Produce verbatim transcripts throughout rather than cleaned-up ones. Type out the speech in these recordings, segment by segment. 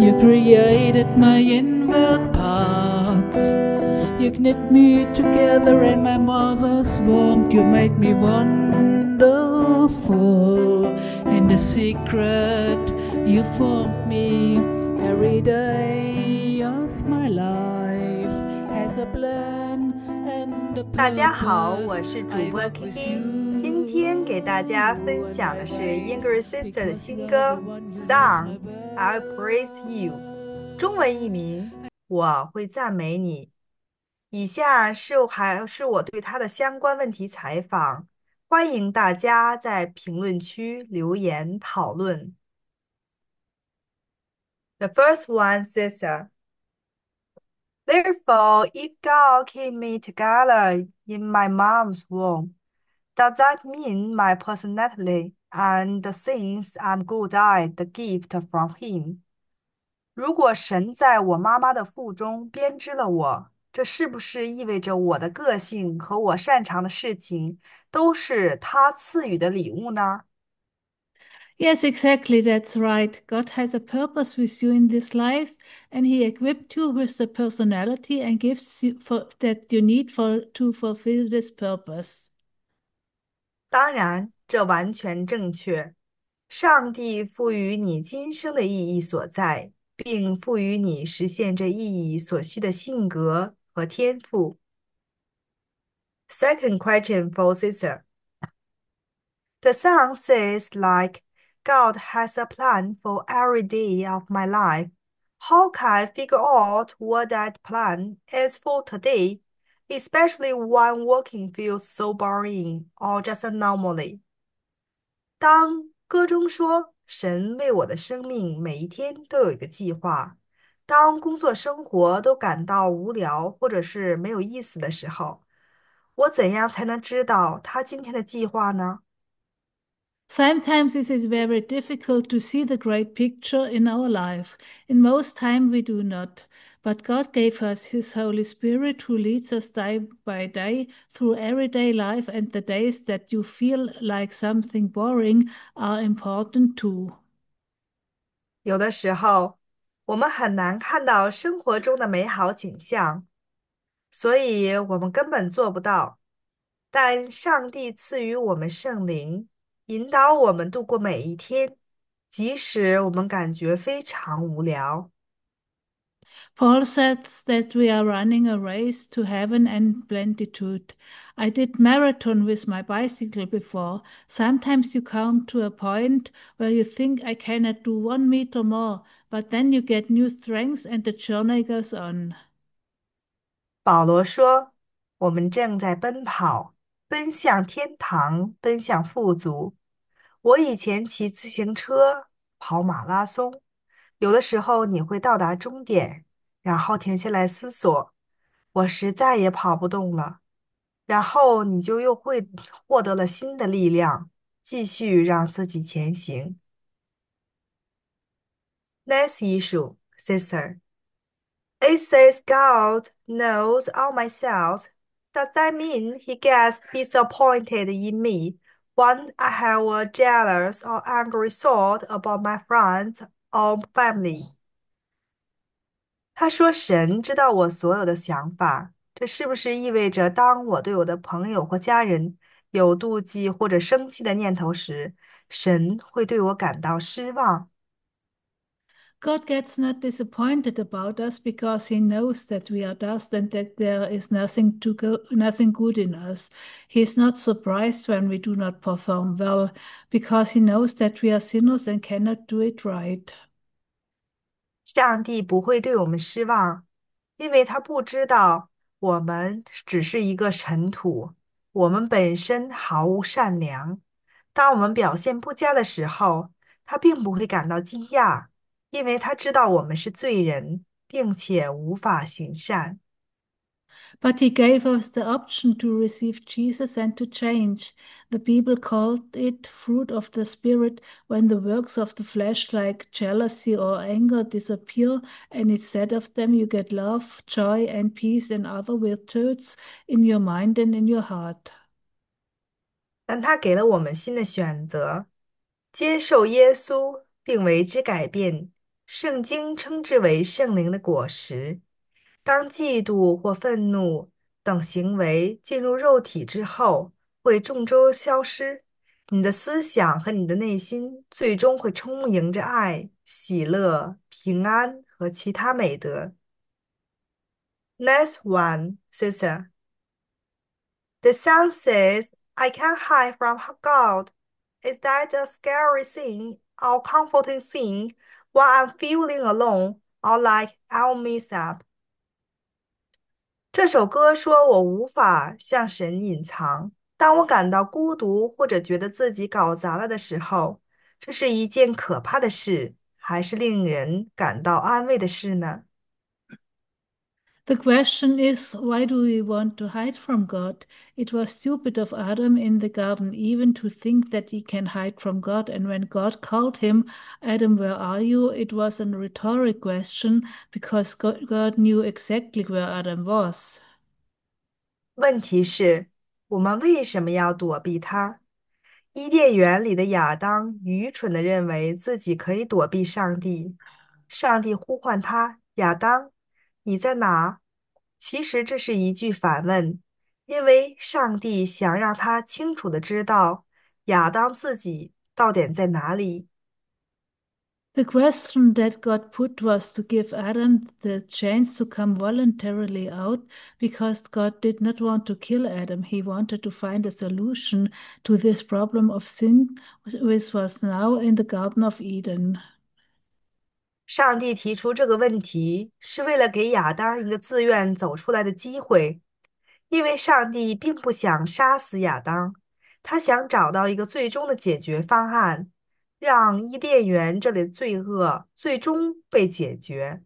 You created my inward parts. You knit me together in my mother's womb. You made me wonderful. In the secret, you formed me. Every day of my life has a plan and a 大家好，我 purpose. 是主 I 播 walk with King，今天给大家分 you on 享的 my 是 ways Younger Sister 的 because 新 you are the 歌 one who knows my Song I'll Praise You，中文译 words. 名我会赞美你。以下是还是我对他的相关问题采访，欢迎大家在评论区留言讨论。The first one, Sister. Therefore, if God keep me together in my mom's womb, does that mean my personality and the things I'm good at the gift from Him? 如果神在我妈妈的腹中编织了我，这是不是意味着我的个性和我擅长的事情都是他赐予的礼物呢？ Yes, exactly, that's right. God has a purpose with you in this life, and He equipped you with the personality and gifts you for, that you need for to fulfill this purpose. 当然，这完全正确。上帝赋予你今生的意义所在，并赋予你实现这意义所需的性格和天赋。Second question for Caesar. The song says like, God has a plan for every day of my life. How can I figure out what that plan is for today, especially when working feels so boring or just a anomaly? 当歌中说神为我的生命每一天都有一个计划，当工作生活都感到无聊或者是没有意思的时候，我怎样才能知道他今天的计划呢？ Sometimes it is very difficult to see the great picture in our life. In most time we do not. But God gave us His Holy Spirit who leads us day by day through everyday life, and the days that you feel like something boring are important too. 有的时候，我们很难看到生活中的美好景象，所以我们根本做不到。但上帝赐予我们圣灵，引导我们度过每一天，即使我们感觉非常无聊。 Paul says that we are running a race to heaven and plenitude. I did marathon with my bicycle before. Sometimes you come to a point where you think I cannot do one meter more, but then you get new strength and the journey goes on. 保罗说：“我们正在奔跑，奔向天堂，奔向富足。我以前骑自行车、跑马拉松，有的时候你会到达终点，然后停下来思索，我实在也跑不动了。然后你就又会获得了新的力量，继续让自己前行。” Next issue, sister. It says God knows all my cells. Does that mean he gets disappointed in me when I have a jealous or angry thought about my friends or family? 他说神知道我所有的想法，这是不是意味着当我对我的朋友或家人有妒忌或者生气的念头时，神会对我感到失望？ God gets not disappointed about us because he knows that we are dust and that there is nothing to go, nothing good in us. He is not surprised when we do not perform well because he knows that we are sinners and cannot do it right. 上帝不会对我们失望，因为他不知道我们只是一个尘土，我们本身毫无善良。当我们表现不佳的时候，他并不会感到惊讶，因为他知道我们是罪人，并且无法行善。 But he gave us the option to receive Jesus and to change. The Bible called it fruit of the Spirit when the works of the flesh, like jealousy or anger, disappear, and instead of them you get love, joy, and peace and other virtues in your mind and in your heart. 但他给了我们新的选择，接受耶稣并为之改变。 圣经称之为圣灵的果实。当嫉妒或愤怒等行为进入肉体之后，会众周消失。你的思想和你的内心最终会充盈着爱、喜乐、平安和其他美德。Next one, sister. The song says, I can't hide from God. Is that a scary thing or comforting thing when I'm feeling alone or like I'll miss up? 这首歌说我无法向神隐藏。当我感到孤独或者觉得自己搞砸了的时候，这是一件可怕的事，还是令人感到安慰的事呢？ The question is, why do we want to hide from God? It was stupid of Adam in the garden even to think that he can hide from God. And when God called him, Adam, where are you? It was a rhetoric question because God, God knew exactly where Adam was. 问题是，我们为什么要躲避他？伊甸园里的亚当愚蠢地认为自己可以躲避上帝。上帝呼唤他：“亚当，你在哪？”其实这是一句反问，因为上帝想让他清楚地知道亚当自己到底在哪里。 The question that God put was to give Adam the chance to come voluntarily out because God did not want to kill Adam. He wanted to find a solution to this problem of sin, which was now in the Garden of Eden. 上帝提出这个问题，是为了给亚当一个自愿走出来的机会，因为上帝并不想杀死亚当，他想找到一个最终的解决方案，让伊甸园这里的罪恶最终被解决。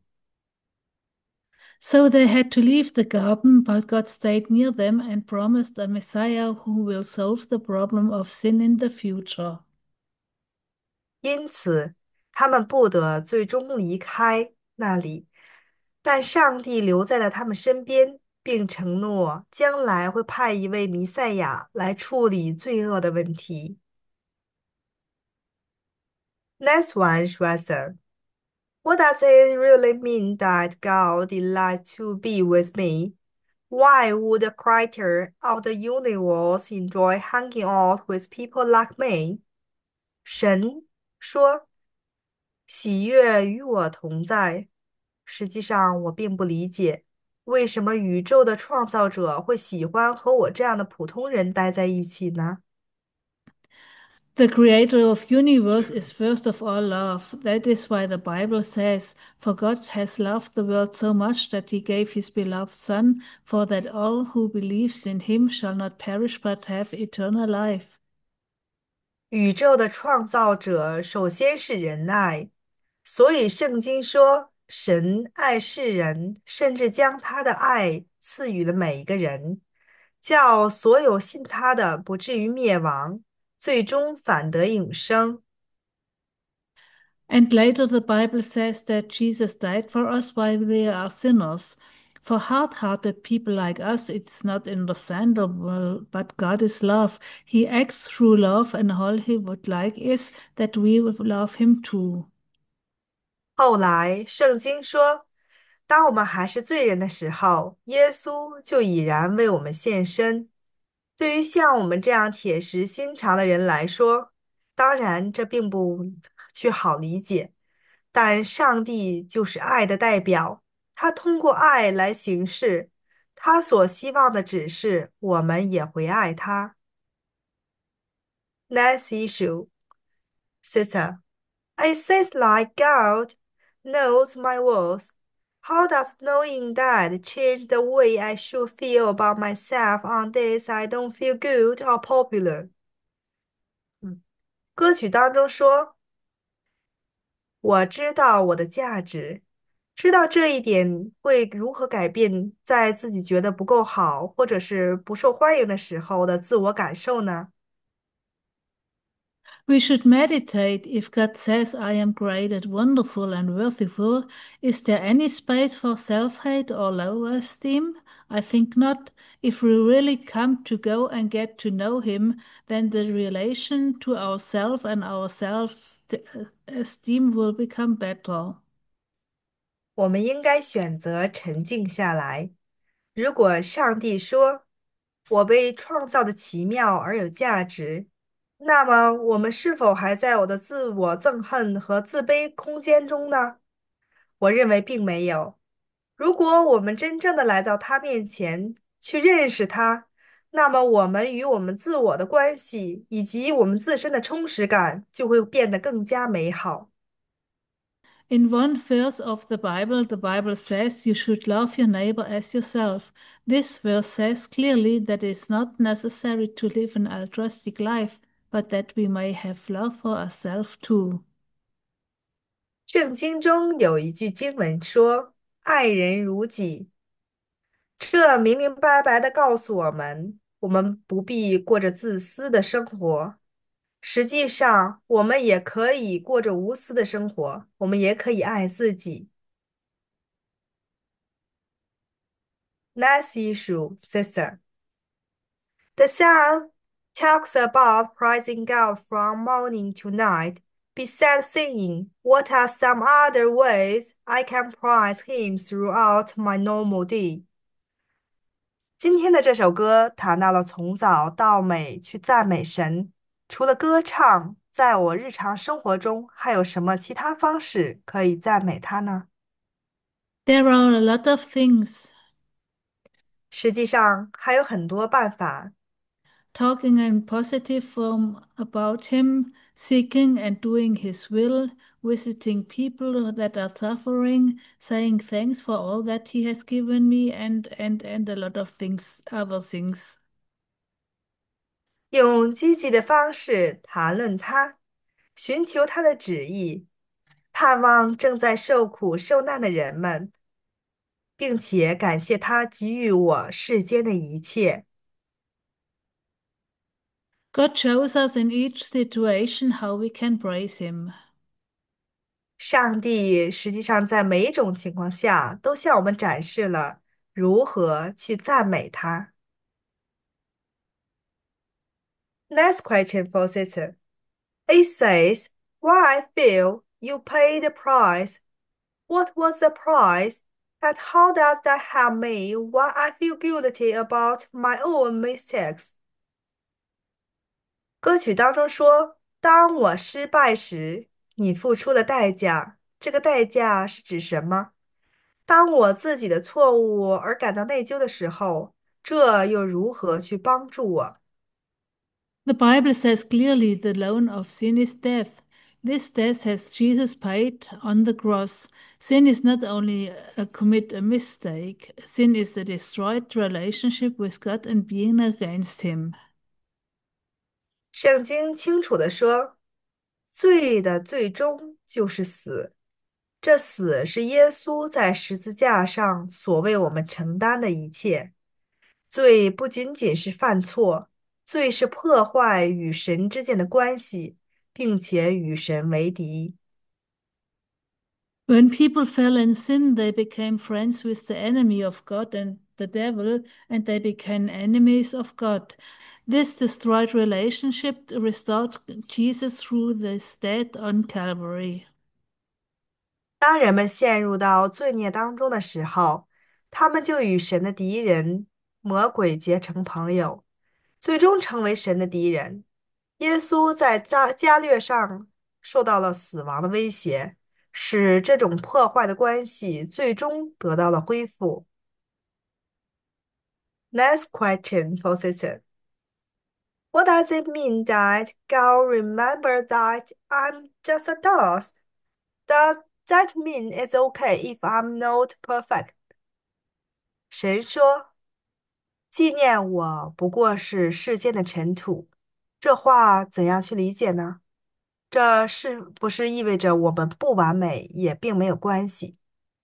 So they had to leave the garden, but God stayed near them and promised a Messiah who will solve the problem of sin in the future. 因此，他们不得最终离开那里，但上帝留在了他们身边，并承诺将来会派一位弥赛亚来处理罪恶的问题。Next one, Shweta. What does it really mean that God delights to be with me? Why would the creator of the universe enjoy hanging out with people like me? 神说：“喜悦与我同在。”实际上，我并不理解，为什么宇宙的创造者会喜欢和我这样的普通人待在一起呢？ The creator of universe is first of all love. That is why the Bible says, For God has loved the world so much that he gave his beloved Son, for that all who believes in him shall not perish but have eternal life. 宇宙的创造者首先是仁爱，所以圣经说，神爱世人，甚至将他的爱赐予了每一个人，叫所有信他的不至于灭亡，最终反得永生。 And later the Bible says that Jesus died for us while we are sinners. For hard-hearted people like us, it's not understandable, but God is love. He acts through love, and all he would like is that we would love him too. 后来，圣经说，当我们还是罪人的时候，耶稣就已然为我们献身。对于像我们这样铁石心肠的人来说，当然这并不去好理解，但上帝就是爱的代表，他通过爱来行事，他所希望的只是我们也会爱他。Next issue, sister. It says like God knows my worth. How does knowing that change the way I should feel about myself on days I don't feel good or popular? 嗯，歌曲当中说：“我知道我的价值，知道这一点会如何改变在自己觉得不够好或者是不受欢迎的时候的自我感受呢？” We should meditate if God says, I am great wonderful and worthful. Is there any space for self hate or low esteem? I think not. If we really come to go and get to know Him, then the relation to ourself and our self esteem will become better. 我们应该选择沉静下来。如果上帝说“我被创造的奇妙而有价值”，那么我们是否还在我的自我憎恨和自卑空间中呢？我认为并没有。如果我们真正的来到他面前，去认识他，那么我们与我们自我的关系以及我们自身的充实感就会变得更加美好。 In one verse of the Bible, the Bible says you should love your neighbor as yourself. This verse says clearly that it's not necessary to live an altruistic life, but that we may have love for ourselves too. 圣经中有一句经文说：“爱人如己。”这明明白白地告诉我们，我们不必过着自私的生活。实际上，我们也可以过着无私的生活，我们也可以爱自己。Next issue, sister. The psalm talks about praising God from morning to night. Besides singing, what are some other ways I can praise Him throughout my normal day? 今天的这首歌谈到了从早到美去赞美神。除了歌唱，在我日常生活中还有什么其他方式可以赞美他呢？ There are a lot of things. 实际上还有很多办法。 Talking in positive form about him, seeking and doing his will, visiting people that are suffering, saying thanks for all that he has given me, and and and a lot of things, other things. 用积极的方式谈论他，寻求他的旨意，探望正在受苦受难的人们，并且感谢他给予我世间的一切。 God shows us in each situation how we can praise him. 上帝实际上在每一种情况下都向我们展示了如何去赞美他。Next question for sister. It says, "Why I feel you paid the price. What was the price? And how does that help me when I feel guilty about my own mistakes?" 歌曲当中说：“当我失败时，你付出的代价，这个代价是指什么？当我自己的错误而感到内疚的时候，这又如何去帮助我？” The Bible says clearly the loan of sin is death. This death has Jesus paid on the cross. Sin is not only a commit a mistake, sin is a destroyed relationship with God and being against him. 圣经清楚地说，罪的最终就是死。这死是耶稣在十字架上所为我们承担的一切。罪不仅仅是犯错，罪是破坏与神之间的关系，并且与神为敌。 When people fell in sin, they became friends with the enemy of God and the devil, and they became enemies of God. This destroyed relationship restored Jesus through this death on Calvary. 当人们陷入到罪孽当中的时候，他们就与神的敌人魔鬼结成朋友，最终成为神的敌人。耶稣在加加略上受到了死亡的威胁，使这种破坏的关系最终得到了恢复。Next question for sister. What does it mean that God remember that I'm just a dust? Does that mean it's okay if I'm not perfect? 神说：“纪念我不过是世间的尘土。”这话怎样去理解呢？这是不是意味着我们不完美也并没有关系？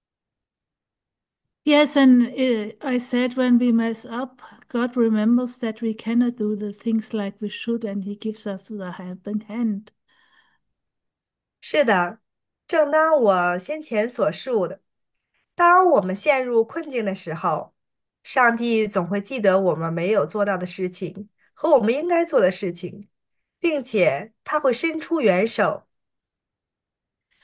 Yes, and uh, I said when we mess up, God remembers that we cannot do the things like we should, and He gives us the helping hand. 是的，正当我先前所述的，当我们陷入困境的时候，上帝总会记得我们没有做到的事情和我们应该做的事情，并且他会伸出援手。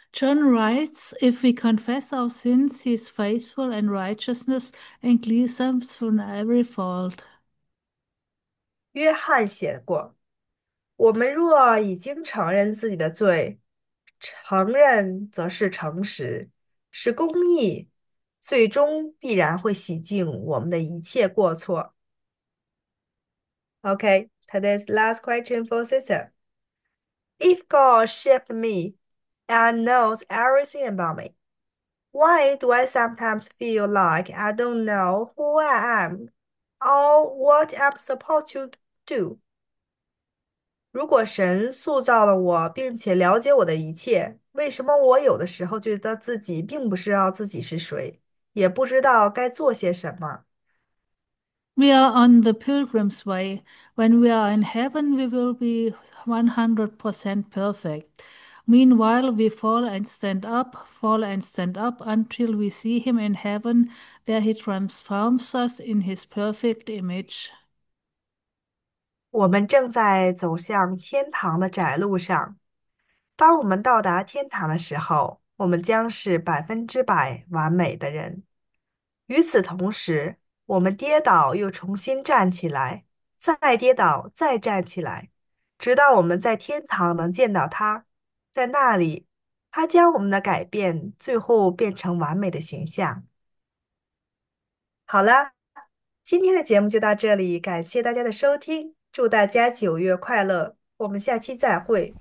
John writes, if we confess our sins, he is faithful and righteousness and cleanse us from every fault. 约翰写过：我们若已经承认自己的罪，承认则是诚实，是公义，最终必然会洗净我们的一切过错。Okay, today's last question for sister. If God shaped me and knows everything about me, why do I sometimes feel like I don't know who I am or what I'm supposed to do? 如果神塑造了我，并且了解我的一切，为什么我有的时候觉得自己并不知道自己是谁，也不知道该做些什么？ We are on the pilgrim's way. When we are in heaven, we will be one hundred percent perfect. Meanwhile, we fall and stand up, fall and stand up until we see him in heaven. There he transforms us in his perfect image. 我们正在走向天堂的窄路上。当我们到达天堂的时候，我们将是百分之百完美的人。与此同时，我们跌倒又重新站起来，再跌倒再站起来，直到我们在天堂能见到他。在那里，他将我们的改变最后变成完美的形象。好了，今天的节目就到这里，感谢大家的收听，祝大家九月快乐，我们下期再会。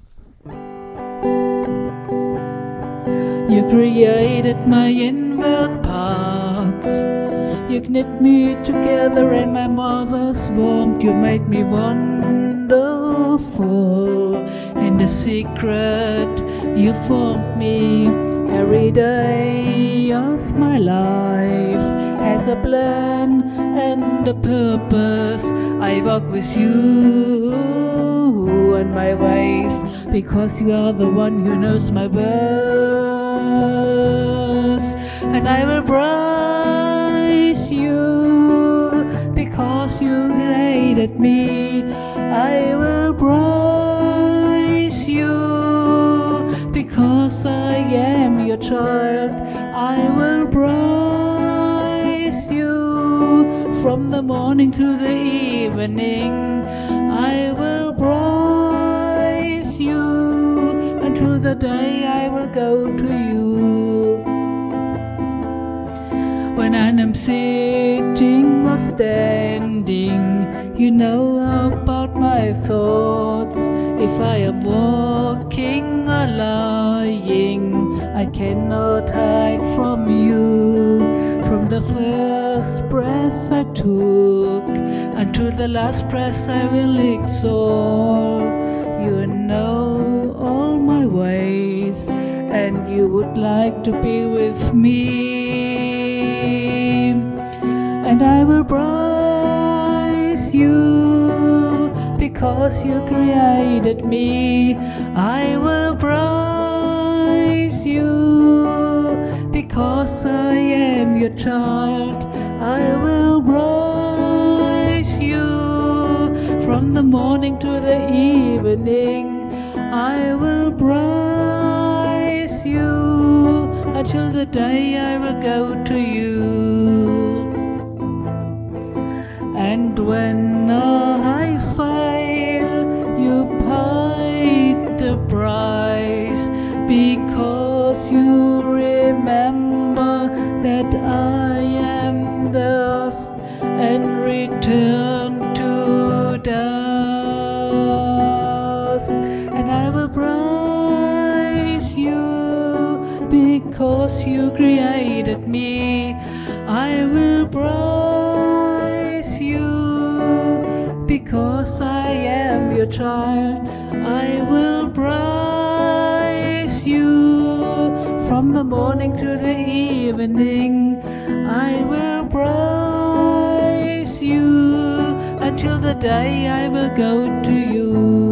You created my inward parts. You knit me together in my mother's womb. You made me wonderful. In the secret, you formed me. Every day of my life has a plan and a purpose. I walk with you and my ways, because you are the one who knows my words. And I will praise you because you created me. I will praise you because I am your child. I will praise you from the morning to the evening. I will praise you until the day I will go to you. When I am sitting or standing, you know about my thoughts. If I am walking or lying, I cannot hide from you. From the first breath I took until the last breath I will exalt. You know all my ways, and you would like to be with me. And I will praise you because you created me. I will praise you because I am your child. I will praise you from the morning to the evening. I will praise you until the day I will go to you. And when I fail, you paid the price, because you remember that I am dust and return to dust. And I will praise you because you created me. I will praise you because I am your child. I will praise you from the morning to the evening. I will praise you until the day I will go to you.